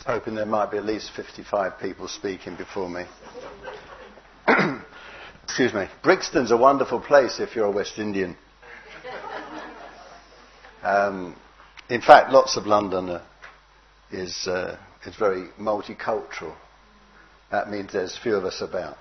Hoping there might be at least 55 people speaking before me. Excuse me. Brixton's a wonderful place if you're a West Indian. In fact, lots of London is very multicultural. That means there's few of us about.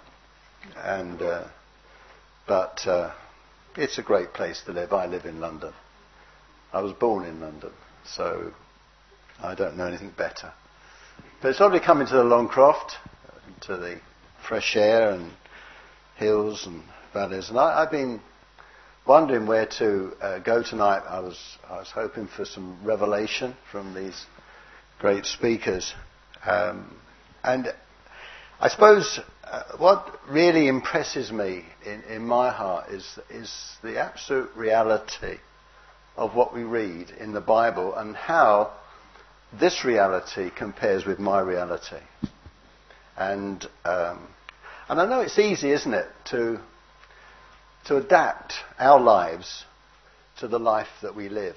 But it's a great place to live. I live in London. I was born in London, so I don't know anything better. But it's lovely coming to the Longcroft, to the fresh air and hills and valleys. And I've been wondering where to go tonight. I was hoping for some revelation from these great speakers. And I suppose what really impresses me in my heart is the absolute reality of what we read in the Bible and how this reality compares with my reality. And I know it's easy, isn't it, to adapt our lives to the life that we live.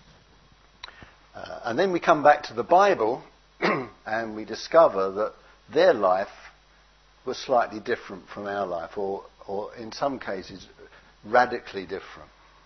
And then we come back to the Bible and we discover that their life was slightly different from our life, or in some cases radically different.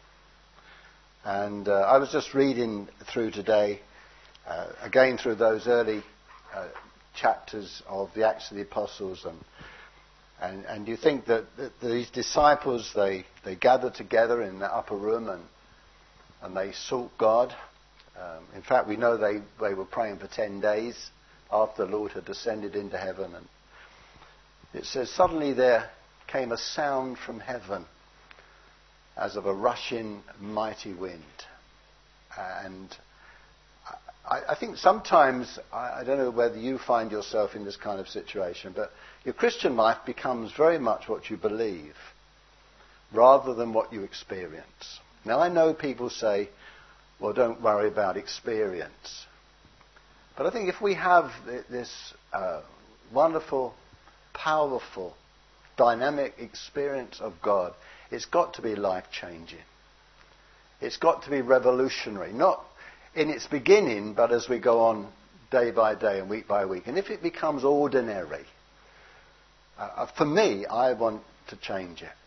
And I was just reading through today, again through those early chapters of the Acts of the Apostles, and you think that these disciples, they gathered together in the upper room and they sought God. In fact, we know they were praying for 10 days after the Lord had descended into heaven. And it says, suddenly there came a sound from heaven as of a rushing mighty wind. And I think sometimes, I don't know whether you find yourself in this kind of situation, but your Christian life becomes very much what you believe rather than what you experience. Now, I know people say, well, don't worry about experience. But I think if we have this wonderful, powerful, dynamic experience of God, it's got to be life-changing. It's got to be revolutionary, not in its beginning, but as we go on day by day and week by week. And if it becomes ordinary, for me, I want to change it.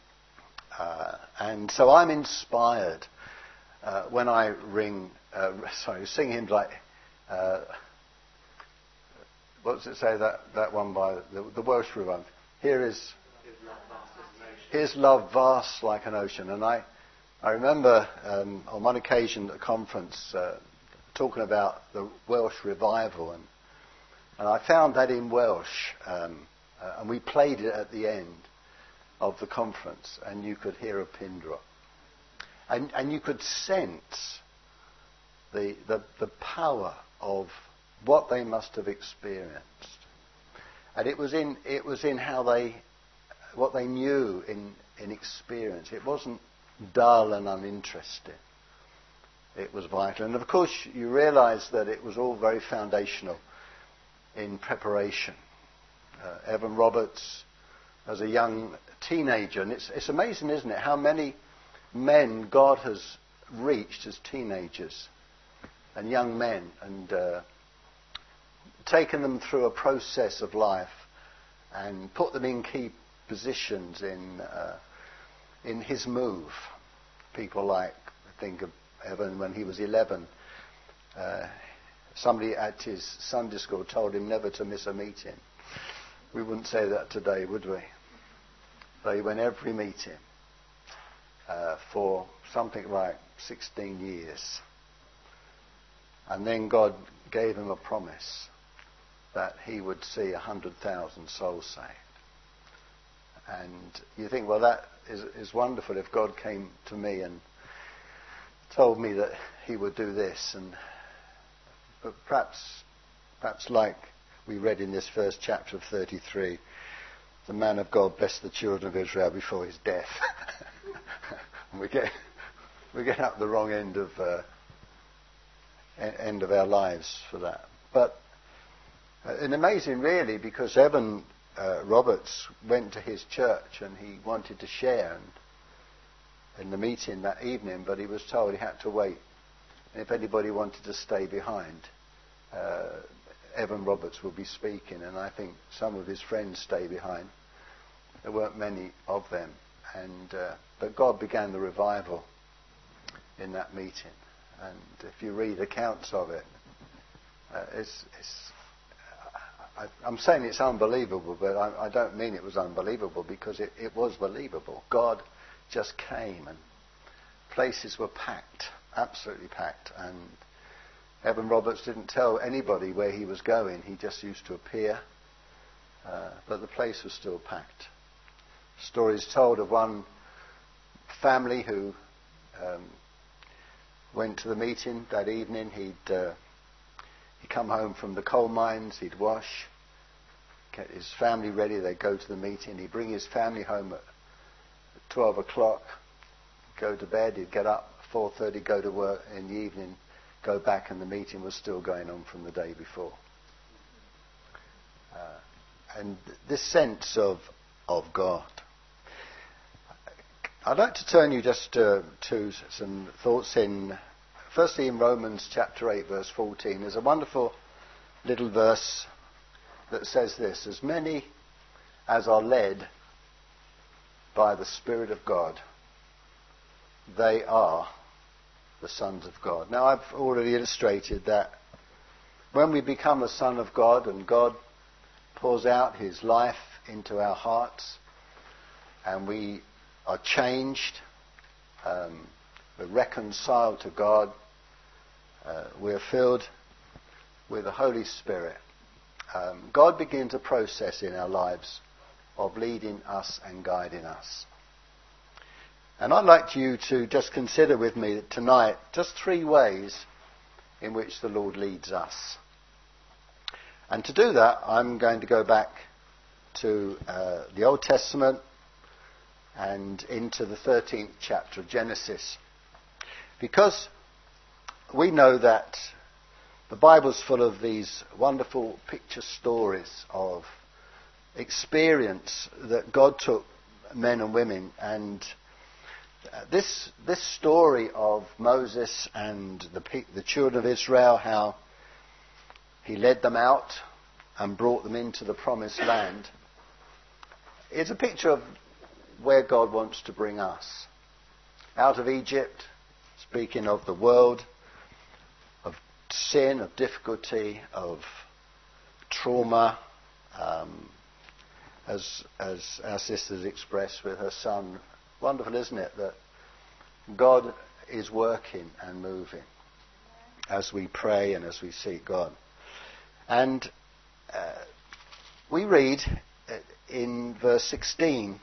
And so I'm inspired when I sing hymns like, what does it say, that one by the Welsh one? Here's love vast like an ocean. And I remember on one occasion at a conference talking about the Welsh revival, and I found that in Welsh, and we played it at the end of the conference, and you could hear a pin drop, and you could sense the power of what they must have experienced, and it was in how what they knew in experience. It wasn't dull and uninteresting. It was vital. And of course you realise that it was all very foundational in preparation. Evan Roberts as a young teenager, and it's amazing, isn't it, how many men God has reached as teenagers and young men, and taken them through a process of life and put them in key positions in his move. People like, think of Evan when he was 11. Somebody at his Sunday school told him never to miss a meeting. We wouldn't say that today, would we? So he went every meeting for something like 16 years. And then God gave him a promise that he would see 100,000 souls saved. And you think, well, that is wonderful if God came to me and told me that he would do this. But perhaps like we read in this first chapter of 33, the man of God blessed the children of Israel before his death. And we get up the wrong end of our lives for that. But and amazing, really, because Evan Roberts went to his church and he wanted to share in the meeting that evening, but he was told he had to wait. And if anybody wanted to stay behind, Evan Roberts will be speaking, and I think some of his friends stay behind. There weren't many of them, but God began the revival in that meeting. And if you read accounts of it, I'm saying it's unbelievable, but I don't mean it was unbelievable, because it was believable. God just came, and places were packed, absolutely packed. And Evan Roberts didn't tell anybody where he was going. He just used to appear, but the place was still packed. Stories told of one family who went to the meeting that evening. He'd come home from the coal mines, he'd wash, get his family ready, they'd go to the meeting, he'd bring his family home at 12 o'clock, go to bed, he'd get up 4:30, go to work in the evening, go back, and the meeting was still going on from the day before. And this sense of God. I'd like to turn you just to some thoughts firstly in Romans chapter 8 verse 14. There's a wonderful little verse that says this: as many as are led by the Spirit of God, they are the sons of God. Now, I've already illustrated that when we become a son of God and God pours out his life into our hearts and we are changed, we're reconciled to God, we're filled with the Holy Spirit, God begins a process in our lives of leading us and guiding us. And I'd like you to just consider with me tonight just 3 ways in which the Lord leads us. And to do that, I'm going to go back to the Old Testament and into the 13th chapter of Genesis. Because we know that the Bible's full of these wonderful picture stories of experience that God took men and women, and this story of Moses and the children of Israel, how he led them out and brought them into the promised land, is a picture of where God wants to bring us. Out of Egypt, speaking of the world, of sin, of difficulty, of trauma, as our sister's expressed with her son. Wonderful, isn't it, that God is working and moving as we pray and as we seek God. And we read in verse 16,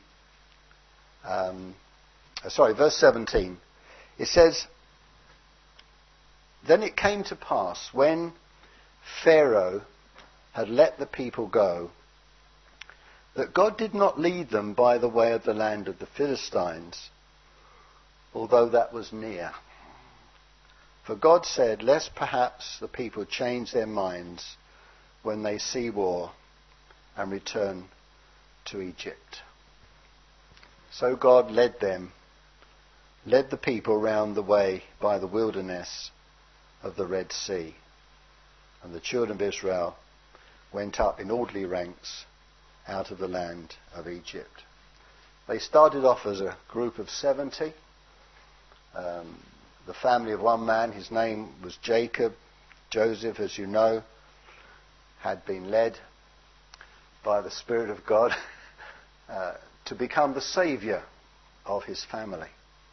verse 17, it says, "Then it came to pass, when Pharaoh had let the people go, that God did not lead them by the way of the land of the Philistines, although that was near. For God said, lest perhaps the people change their minds when they see war and return to Egypt. So God led the people round the way by the wilderness of the Red Sea. And the children of Israel went up in orderly ranks out of the land of Egypt." They started off as a group of 70. The family of one man, his name was Jacob. Joseph, as you know, had been led by the Spirit of God to become the saviour of his family.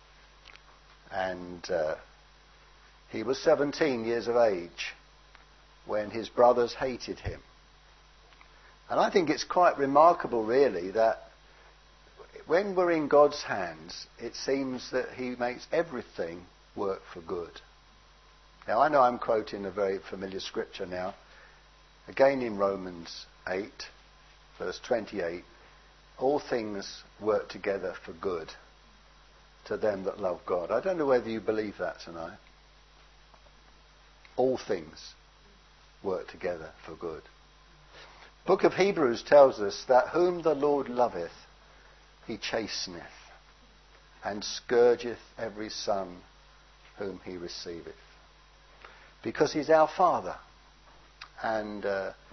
And he was 17 years of age when his brothers hated him. And I think it's quite remarkable, really, that when we're in God's hands, it seems that he makes everything work for good. Now, I know I'm quoting a very familiar scripture now. Again in Romans 8, verse 28, "All things work together for good to them that love God." I don't know whether you believe that tonight. All things work together for good. The book of Hebrews tells us that whom the Lord loveth, he chasteneth, and scourgeth every son whom he receiveth. Because he's our Father. And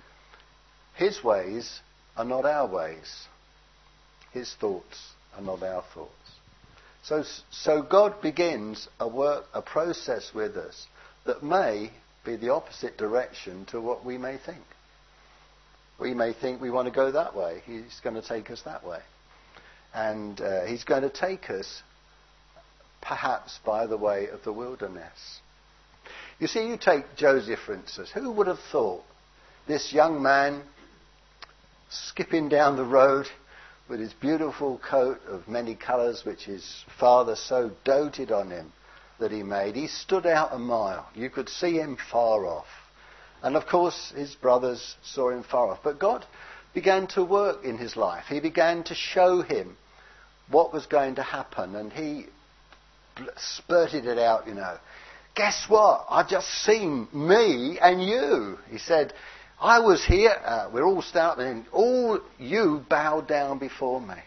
His ways are not our ways. His thoughts are not our thoughts. So God begins a process with us that may be the opposite direction to what we may think. We may think we want to go that way. He's going to take us that way. And he's going to take us perhaps by the way of the wilderness. You see, you take Joseph, for instance. Who would have thought this young man skipping down the road with his beautiful coat of many colours, which his father so doted on him that he made, he stood out a mile. You could see him far off. And of course his brothers saw him far off. But God began to work in his life. He began to show him what was going to happen. And he spurted it out, Guess what? I've just seen me and you. He said, I was here, we're all starting, and all you bowed down before me.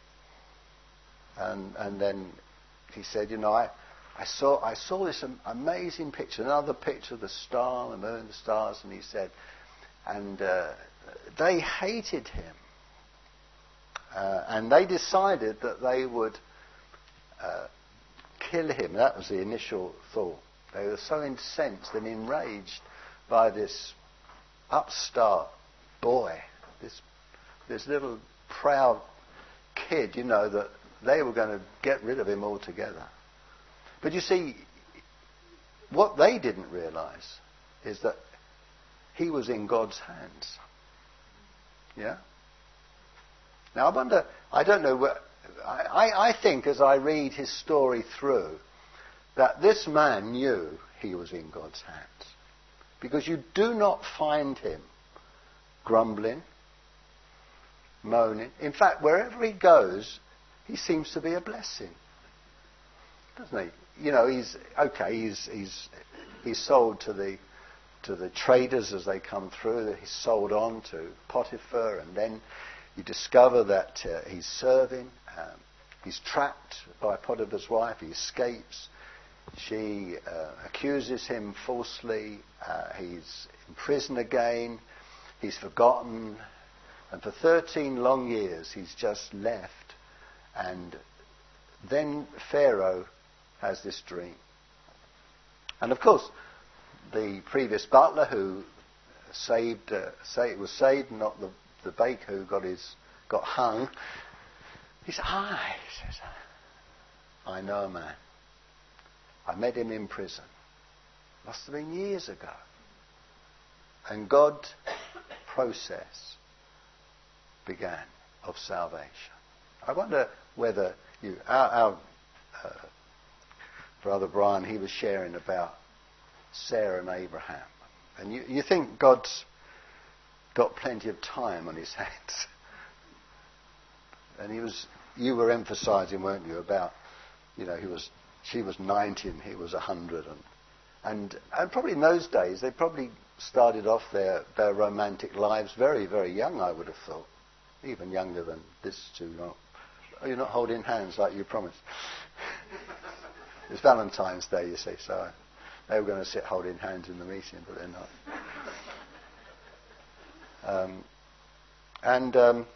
And then he said, I saw this amazing picture, another picture of the star, the moon, the stars, and he said, and they hated him. And they decided that they would kill him. That was the initial thought. They were so incensed and enraged by this upstart boy, this little proud kid, that they were going to get rid of him altogether. But you see, what they didn't realise is that he was in God's hands. Yeah? Now I don't know, I think as I read his story through, that this man knew he was in God's hands. Because you do not find him grumbling, moaning. In fact, wherever he goes, he seems to be a blessing. Doesn't he? He's sold to the traders as they come through. He's sold on to Potiphar, and then you discover that he's serving. He's trapped by Potiphar's wife. He escapes. She accuses him falsely. He's in prison again. He's forgotten. And for 13 long years he's just left. And then Pharaoh has this dream. And of course, the previous butler who was saved, not the baker who got hung. He says, I know a man. I met him in prison. Must have been years ago. And God's process began of salvation. I wonder whether our brother Brian, he was sharing about Sarah and Abraham. And you think God's got plenty of time on his hands. And you were emphasising, weren't you, about, she was 90 and he was 100. And probably in those days, they probably started off their romantic lives very, very young, I would have thought. Even younger than this two. You're not holding hands like you promised. It's Valentine's Day, you see, so they were going to sit holding hands in the meeting, but they're not.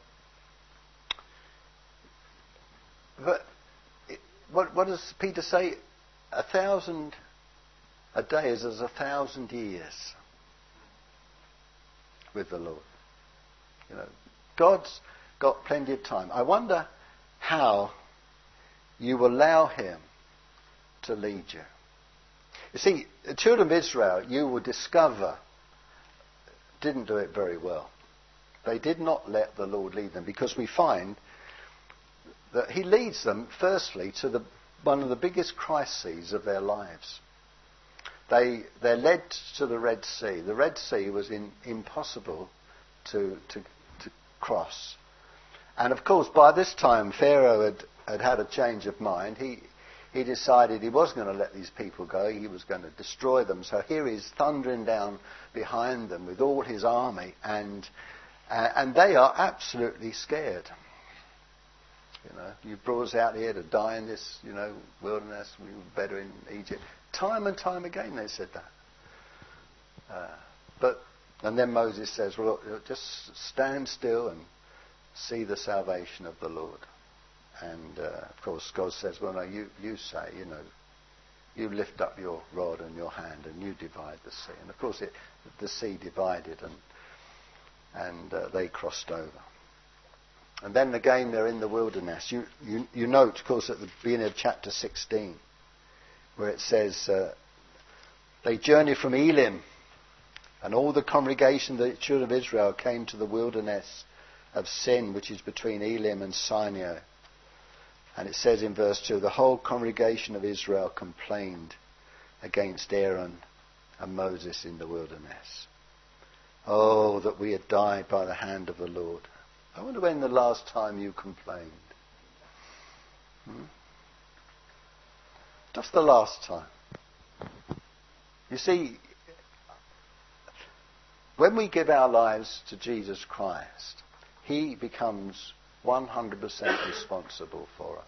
But what does Peter say? 1,000 a day is as 1,000 years with the Lord. God's got plenty of time. I wonder how you allow him to lead you. You see, the children of Israel, you will discover, didn't do it very well. They did not let the Lord lead them, because we find that he leads them, firstly, to one of the biggest crises of their lives. They're led to the Red Sea. The Red Sea was impossible to cross. And of course, by this time, Pharaoh had a change of mind. He decided he wasn't going to let these people go. He was going to destroy them. So here he's thundering down behind them with all his army, and they are absolutely scared. You brought us out here to die in this, wilderness. We were better in Egypt. Time and time again they said that. But And then Moses says, well, look, just stand still and see the salvation of the Lord. And of course God says, well, no, you say, you lift up your rod and your hand and you divide the sea. And of course the sea divided and they crossed over. And then again they're in the wilderness. You note, of course, at the beginning of chapter 16, where it says, they journeyed from Elim, and all the congregation of the children of Israel came to the wilderness of Sin, which is between Elim and Sinai. And it says in verse 2, the whole congregation of Israel complained against Aaron and Moses in the wilderness. Oh, that we had died by the hand of the Lord. I wonder when the last time you complained. Just the last time. You see, when we give our lives to Jesus Christ, He becomes 100% responsible for us.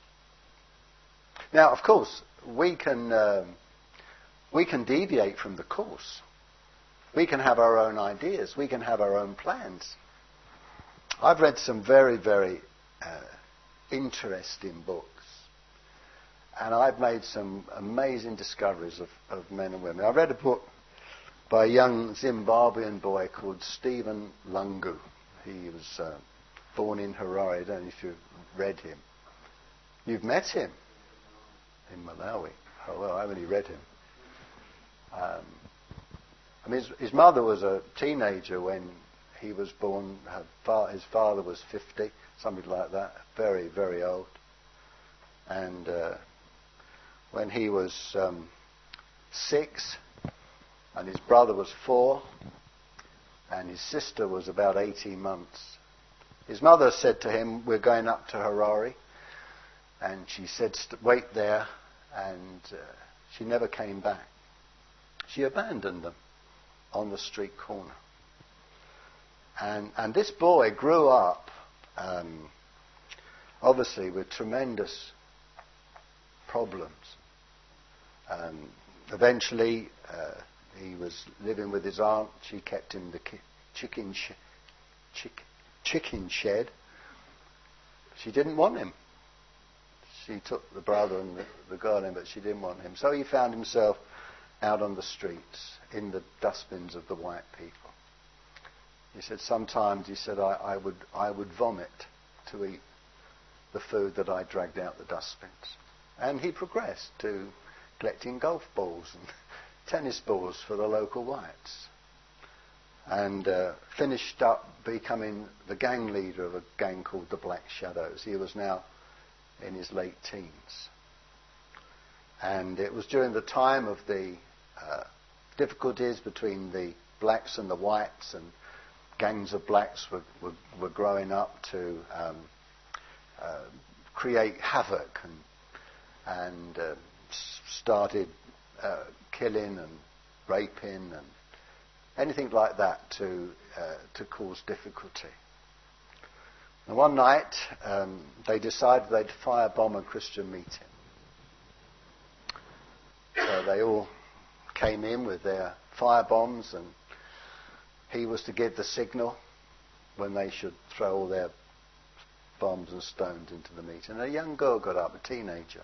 Now, of course, we can deviate from the course. We can have our own ideas. We can have our own plans. I've read some very, very interesting books. And I've made some amazing discoveries of men and women. I read a book by a young Zimbabwean boy called Stephen Lungu. He was born in Harare. I don't know if you've read him. You've met him in Malawi. Oh, well, I've only read him. His mother was a teenager when he was born. His father was 50, something like that. Very, very old. And when he was 6, and his brother was 4, and his sister was about 18 months, his mother said to him, we're going up to Harare. And she said, wait there. And she never came back. She abandoned them on the street corner. And this boy grew up, obviously, with tremendous problems. Eventually, he was living with his aunt. She kept him the chicken shed. She didn't want him. She took the brother and the girl in, but she didn't want him. So he found himself out on the streets, in the dustbins of the white people. He said, sometimes, I would vomit to eat the food that I dragged out the dustbins. And he progressed to collecting golf balls and tennis balls for the local whites. And finished up becoming the gang leader of a gang called the Black Shadows. He was now in his late teens. And it was during the time of the difficulties between the blacks and the whites, and gangs of blacks were growing up to create havoc and started killing and raping and anything like that to cause difficulty. And one night they decided they'd firebomb a Christian meeting. So they all came in with their firebombs, and he was to give the signal when they should throw all their bombs and stones into the meeting. And a young girl got up, a teenager.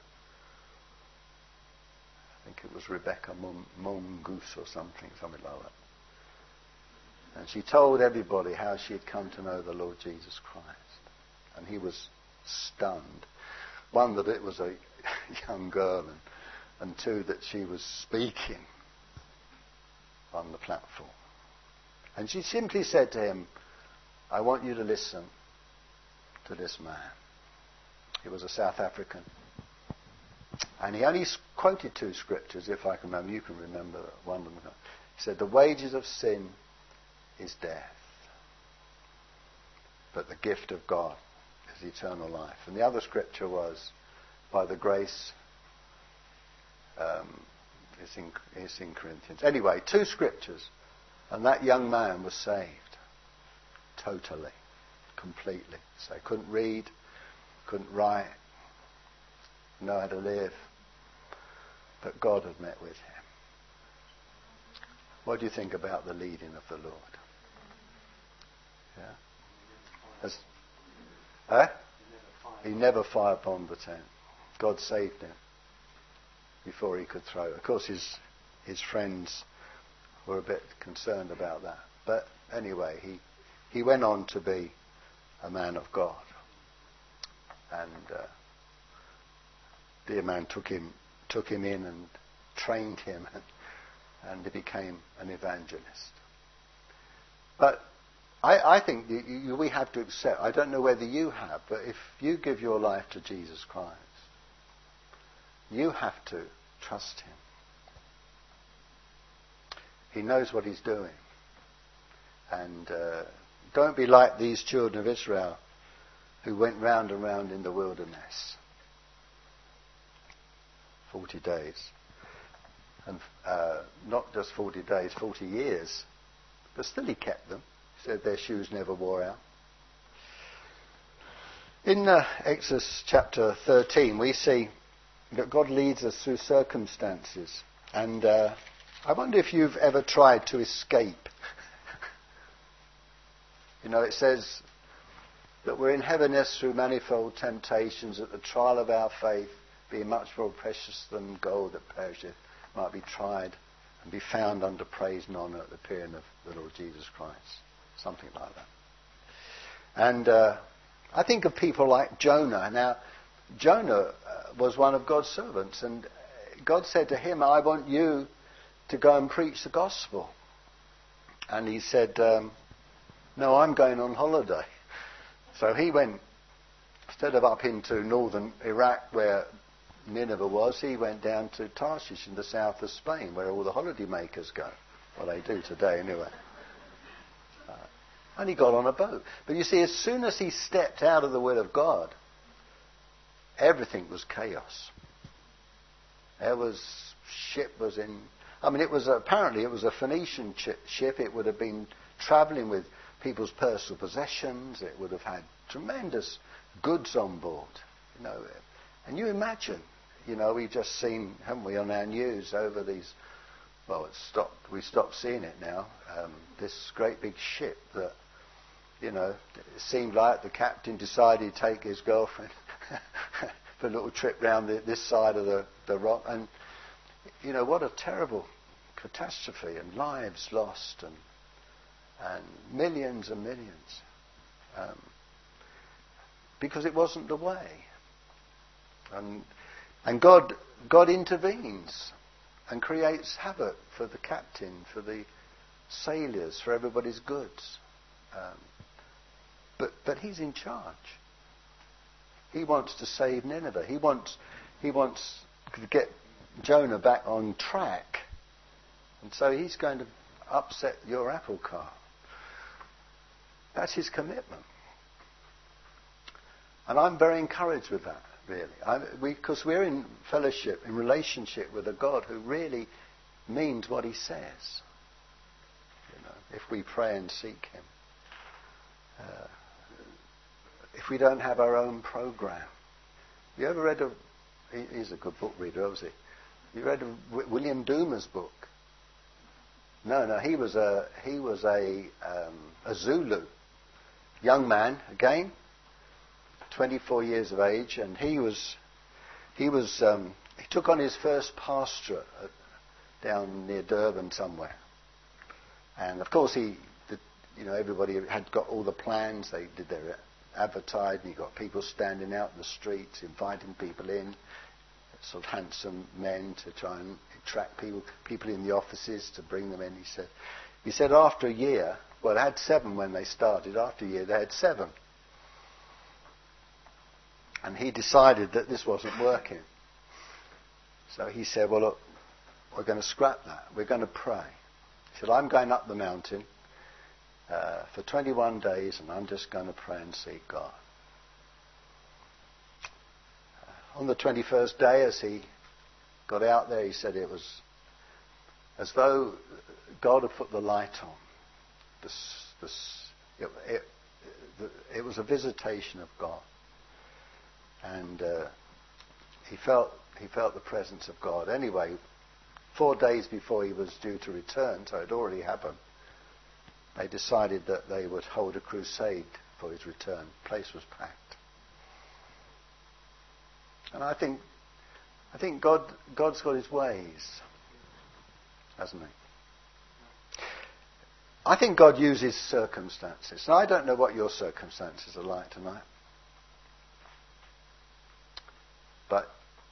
I think it was Rebecca Mongoose or something like that. And she told everybody how she had come to know the Lord Jesus Christ. And he was stunned. One, that it was a young girl, and two, that she was speaking on the platform. And she simply said to him, I want you to listen to this man. He was a South African. And he only quoted 2 scriptures, if I can remember. You can remember one of them. He said, the wages of sin is death, but the gift of God is eternal life. And the other scripture was, by the grace, it's in Corinthians. Anyway, 2 scriptures, and that young man was saved. Totally. Completely. So he couldn't read, couldn't write, know how to live, but God had met with him. What do you think about the leading of the Lord? Yeah. He never fired upon the tent. God saved him before he could throw. Of course, his friends were a bit concerned about that. But anyway, he went on to be a man of God. And dear man took him in and trained him, and he became an evangelist. But I think we have to accept, I don't know whether you have, but if you give your life to Jesus Christ, you have to trust him. He knows what he's doing. And don't be like these children of Israel who went round and round in the wilderness 40 days. And not just 40 days, 40 years. But still he kept them. He said their shoes never wore out. In Exodus chapter 13, we see that God leads us through circumstances. And I wonder if you've ever tried to escape. You know, it says that we're in heaviness through manifold temptations, that the trial of our faith, being much more precious than gold that perisheth, might be tried and be found under praise and honour at the appearing of the Lord Jesus Christ. Something like that. And I think of people like Jonah. Now, Jonah was one of God's servants, and God said to him, I want you to go and preach the gospel. And he said, no, I'm going on holiday. So he went, instead of up into northern Iraq where Nineveh was, he went down to Tarshish in the south of Spain, where all the holiday makers go. Well, they do today anyway. And he got on a boat. But you see, as soon as he stepped out of the will of God, everything was chaos. Ship was in... I mean, apparently it was a Phoenician ship. It would have been travelling with people's personal possessions. It would have had tremendous goods on board. You know, and you imagine, you know, we've just seen, haven't we, on our news over these... Well, we stopped seeing it now. This great big ship that, you know, it seemed like the captain decided to take his girlfriend for a little trip round this side of the rock. And, you know, what a terrible catastrophe, and lives lost, and millions and millions. Because it wasn't the way. And God intervenes and creates havoc for the captain, for the sailors, for everybody's goods. But he's in charge. He wants to save Nineveh. He wants to get Jonah back on track. And so he's going to upset your apple cart. That's his commitment. And I'm very encouraged with that, really. Because we're in fellowship, in relationship with a God who really means what he says. You know, if we pray and seek him. If we don't have our own program. You ever read he's a good book reader, obviously. You read William Doomer's book? No, he was a Zulu young man, again, 24 years of age, and he took on his first pastorate down near Durban somewhere. And of course everybody had got all the plans. They did their advertising. You got people standing out in the streets, inviting people in, sort of handsome men to try and attract people in the offices to bring them in. He said after a year, well, they had 7 when they started. After a year, they had 7. And he decided that this wasn't working. So he said, well, look, we're going to scrap that. We're going to pray. He said, I'm going up the mountain for 21 days, and I'm just going to pray and seek God. On the 21st day, as he got out there, he said it was as though God had put the light on. It was a visitation of God. And he felt the presence of God. Anyway, 4 days before he was due to return, so it had already happened, they decided that they would hold a crusade for his return. The place was packed. And I think God's got his ways, hasn't he? I think God uses circumstances. And I don't know what your circumstances are like tonight. But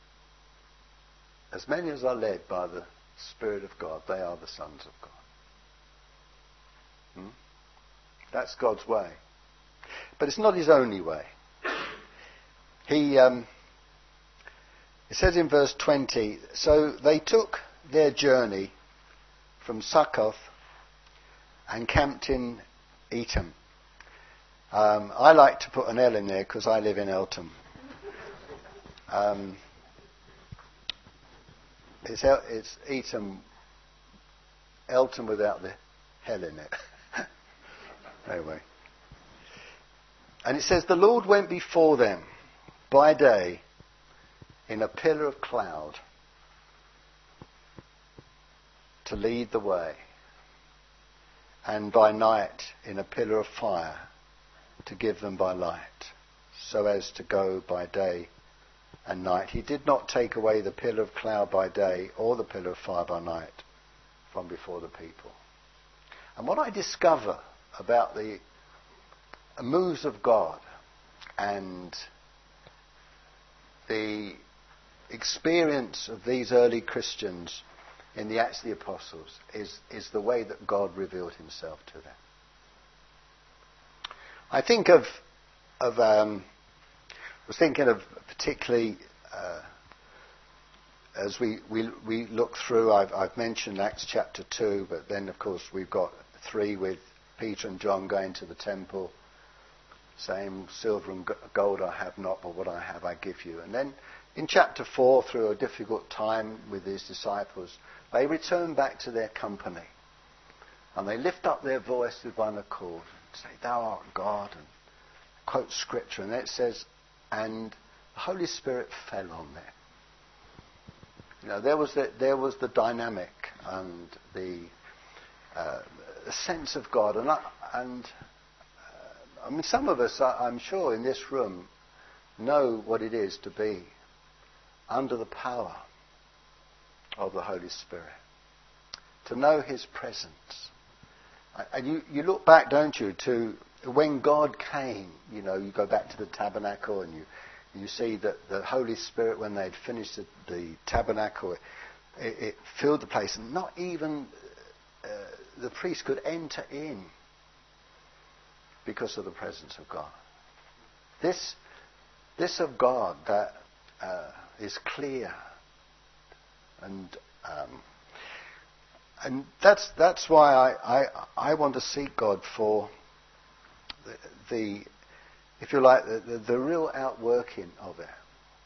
as many as are led by the Spirit of God, they are the sons of God. That's God's way. But it's not his only way. It says in verse 20, so they took their journey from Succoth and camped in Etam. I like to put an L in there because I live in Eltham. It's Etam, Eltham without the hell in it. Anyway. And it says, the Lord went before them by day in a pillar of cloud to lead the way, and by night in a pillar of fire to give them by light, so as to go by day and night. He did not take away the pillar of cloud by day or the pillar of fire by night from before the people. And what I discover about the moves of God and the experience of these early Christians in the Acts of the Apostles is the way that God revealed himself to them. I think was thinking of particularly as we look through, I've mentioned Acts chapter 2, but then of course we've got 3 with Peter and John going to the temple, saying, silver and gold I have not, but what I have I give you. And then in chapter 4, through a difficult time with his disciples, they return back to their company. And they lift up their voice with one accord and say, thou art God, and quote scripture. And it says, and the Holy Spirit fell on them. You know, there was the dynamic and the sense of God. I mean, some of us, I'm sure, in this room know what it is to be under the power of the Holy Spirit, to know his presence. And you look back, don't you, to when God came. You know, you go back to the tabernacle and you see that the Holy Spirit, when they'd finished the tabernacle, it filled the place, and not even the priest could enter in because of the presence of God. This of God that is clear, and that's why I want to seek God for the if you like, the real outworking of it.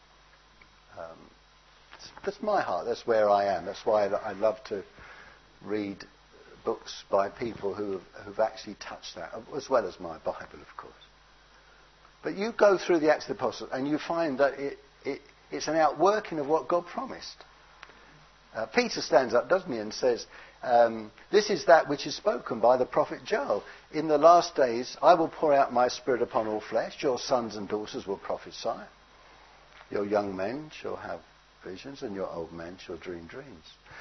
That's my heart. That's where I am. That's why I love to read books by people who've actually touched that, as well as my Bible, of course. But you go through the Acts of the Apostles and you find that it's an outworking of what God promised. Peter stands up, doesn't he, and says, this is that which is spoken by the prophet Joel. In the last days I will pour out my spirit upon all flesh. Your sons and daughters will prophesy. Your young men shall have visions, and your old men shall dream dreams.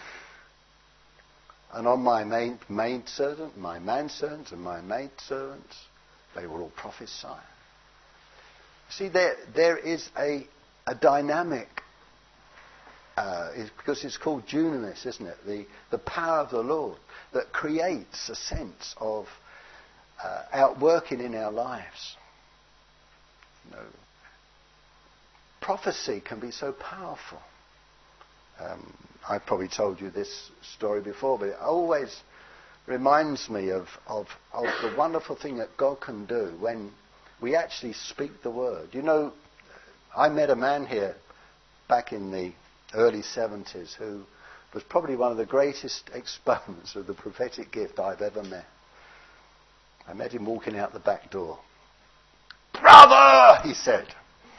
And on my maidservant, my manservants and my maidservants, they will all prophesy. See, there is a dynamic, because it's called dunamis, isn't it? The power of the Lord that creates a sense of outworking in our lives. You know, prophecy can be so powerful. I've probably told you this story before, but it always reminds me of the wonderful thing that God can do when we actually speak the word. You know, I met a man here back in the early 70s who was probably one of the greatest exponents of the prophetic gift I've ever met. I met him walking out the back door. "Brother!" he said.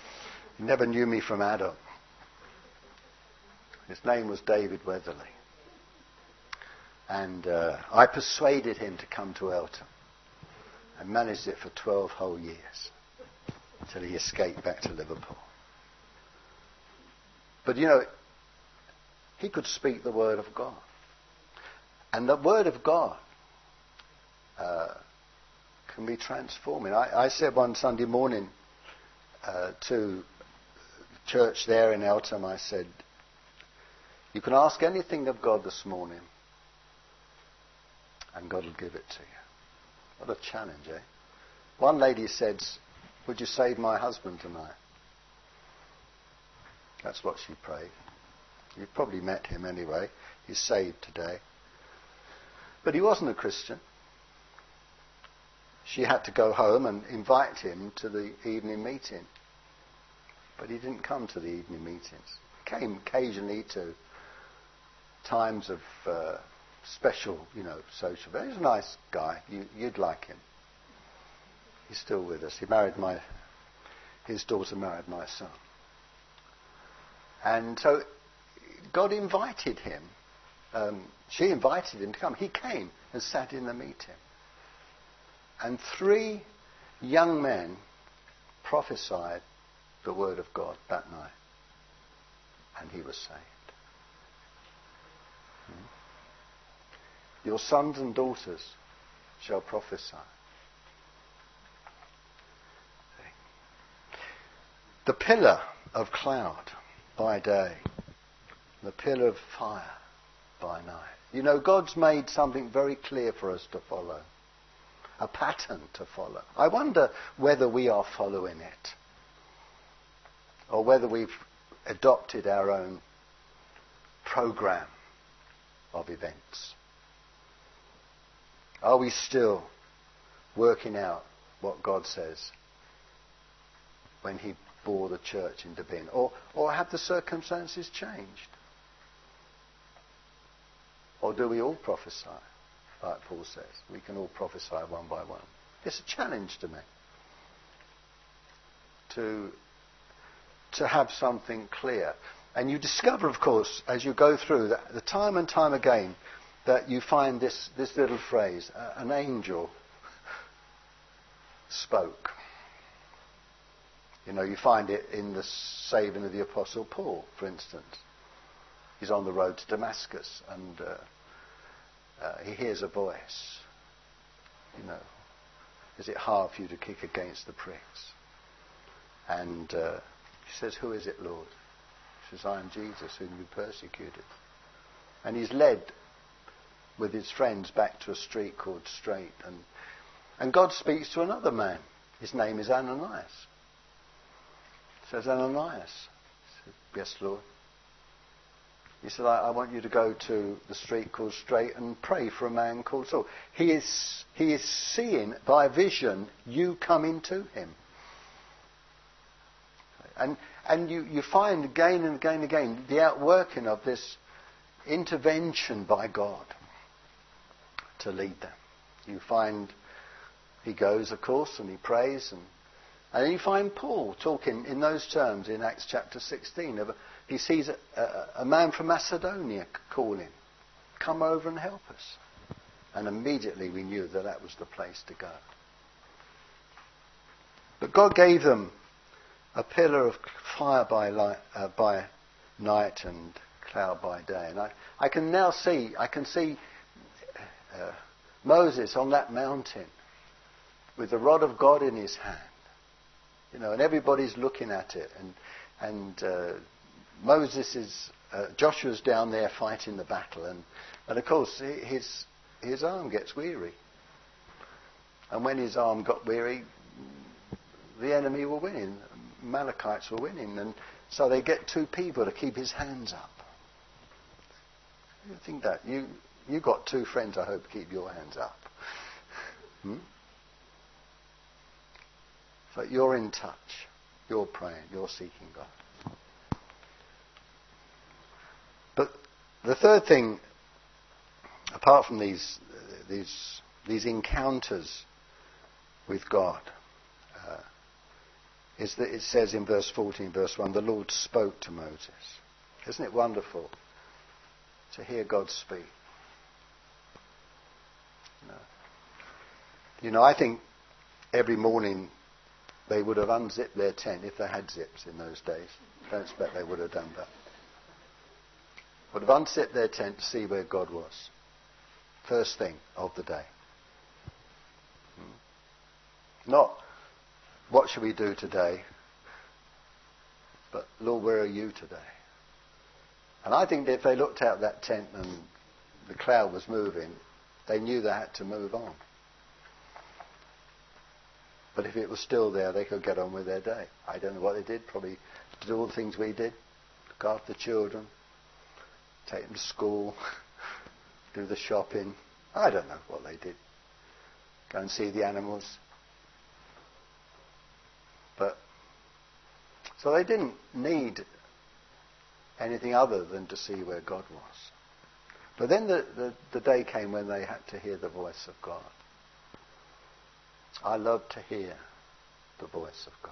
He never knew me from Adam. His name was David Weatherly. And I persuaded him to come to Eltham and managed it for 12 whole years until he escaped back to Liverpool. But he could speak the word of God. And the word of God can be transforming. I said one Sunday morning to church there in Eltham, I said, you can ask anything of God this morning and God will give it to you. What a challenge, eh? One lady said, would you save my husband tonight? That's what she prayed. You've probably met him anyway. He's saved today. But he wasn't a Christian. She had to go home and invite him to the evening meeting. But he didn't come to the evening meetings. He came occasionally to times of special, social. But he's a nice guy. You'd like him. He's still with us. His daughter married my son. And so God invited him. She invited him to come. He came and sat in the meeting. And 3 young men prophesied the word of God that night. And he was saved. Your sons and daughters shall prophesy. The pillar of cloud by day, the pillar of fire by night. God's made something very clear for us to follow. A pattern to follow. I wonder whether we are following it. Or whether we've adopted our own program of events. Are we still working out what God says when he bore the church into being? Or have the circumstances changed? Or do we all prophesy? Like Paul says, we can all prophesy one by one. It's a challenge to me to have something clear. And you discover, of course, as you go through, that the time and time again, that you find this little phrase, an angel spoke. You find it in the saving of the Apostle Paul, for instance. He's on the road to Damascus and he hears a voice. Is it hard for you to kick against the pricks? And he says, who is it, Lord? He says, I am Jesus, whom you persecuted. And he's led with his friends back to a street called Straight. And God speaks to another man. His name is Ananias. He says, Ananias. He said, yes, Lord. He said, I want you to go to the street called Straight and pray for a man called Saul. He is seeing by vision you coming to him. And you find again and again and again the outworking of this intervention by God to lead them. You find he goes, of course, and he prays. And then you find Paul talking in those terms in Acts chapter 16. He sees a man from Macedonia calling, come over and help us. And immediately we knew that was the place to go. But God gave them a pillar of fire by night and cloud by day. And I can now see, Moses on that mountain with the rod of God in his hand. And everybody's looking at it. And Joshua's down there fighting the battle. And of course, his arm gets weary. And when his arm got weary, the enemy were winning. Amalekites were winning, and so they get 2 people to keep his hands up. You think that you got 2 friends, I hope, keep your hands up. So you're in touch, you're praying, you're seeking God. But the third thing, apart from these encounters with God, is that it says in verse 14, verse 1, the Lord spoke to Moses. Isn't it wonderful to hear God speak? You know, I think every morning they would have unzipped their tent if they had zips in those days. Don't expect they would have done that. Would have unzipped their tent to see where God was. First thing of the day. Not, what shall we do today? But, Lord, where are you today? And I think that if they looked out that tent and the cloud was moving, they knew they had to move on. But if it was still there, they could get on with their day. I don't know what they did. Probably did all the things we did. Look after the children. Take them to school. Do the shopping. I don't know what they did. Go and see the animals. But, so they didn't need anything other than to see where God was. But then the day came when they had to hear the voice of God. I love to hear the voice of God.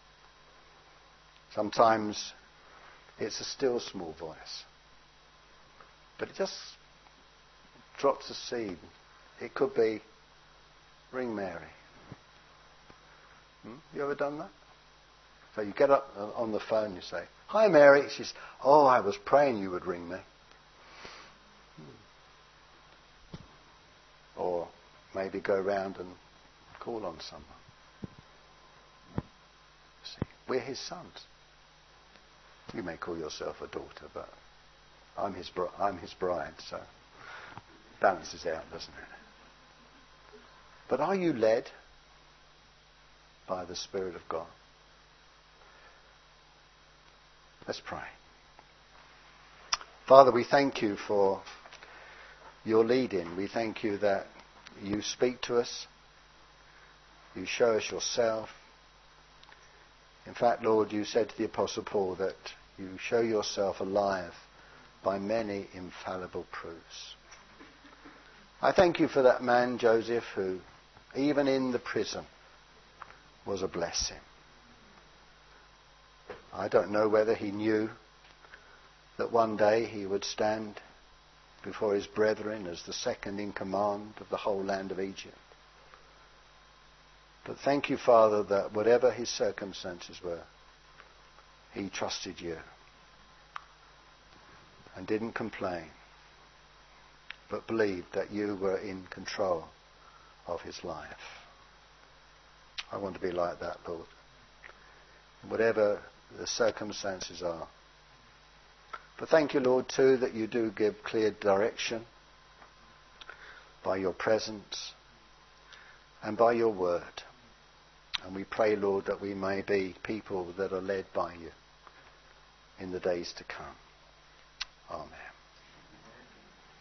Sometimes it's a still small voice. But it just drops a seed. It could be, ring Mary. You ever done that? So you get up on the phone and you say, hi Mary. She says, oh, I was praying you would ring me. Or maybe go round and call on someone. See, we're his sons. You may call yourself a daughter, but I'm his bride, so balances out, doesn't it? But are you led by the Spirit of God? Let's pray. Father, we thank you for your leading. We thank you that you speak to us. You show us yourself. In fact, Lord, you said to the Apostle Paul that you show yourself alive by many infallible proofs. I thank you for that man, Joseph, who, even in the prison, was a blessing. I don't know whether he knew that one day he would stand before his brethren as the second in command of the whole land of Egypt. But thank you, Father, that whatever his circumstances were, he trusted you and didn't complain, but believed that you were in control of his life. I want to be like that, Lord. Whatever the circumstances are. But thank you, Lord, too, that you do give clear direction by your presence and by your word. And we pray, Lord, that we may be people that are led by you in the days to come. Amen.